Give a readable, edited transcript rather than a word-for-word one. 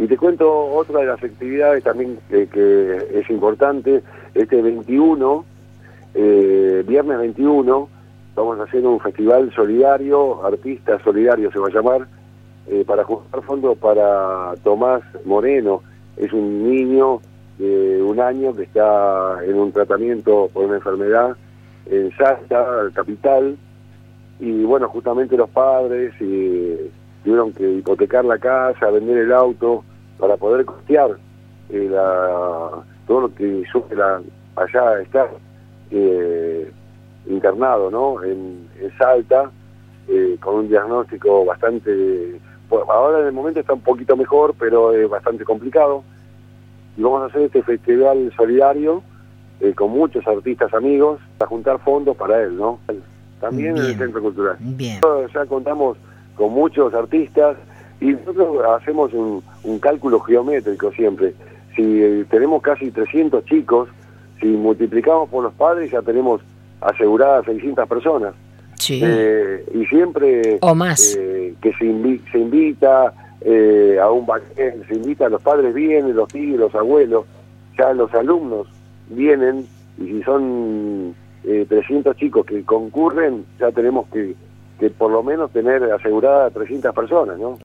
Y te cuento otra de las actividades también que es importante. Este 21, viernes 21, vamos a hacer un festival solidario, Artistas Solidarios se va a llamar, para juntar fondos para Tomás Moreno. Es un niño de 1 año que está en un tratamiento por una enfermedad en Salta, capital, y bueno, justamente los padres tuvieron que hipotecar la casa, vender el auto para poder costear todo lo que allá está internado, ¿no? En Salta, con un diagnóstico bastante, ahora en el momento está un poquito mejor, pero es bastante complicado. Y vamos a hacer este festival solidario con muchos artistas amigos para juntar fondos para él, ¿no? También en el Centro Cultural. Bien. Ya contamos con muchos artistas y nosotros hacemos un cálculo geométrico siempre. Si tenemos casi 300 chicos, si multiplicamos por los padres ya tenemos aseguradas 600 personas. Sí. Y siempre o más que se invita a un banquete, se invita a los padres, vienen los tíos, los abuelos, ya los alumnos vienen, y si son 300 chicos que concurren, ya tenemos que por lo menos tener aseguradas 300 personas, ¿no?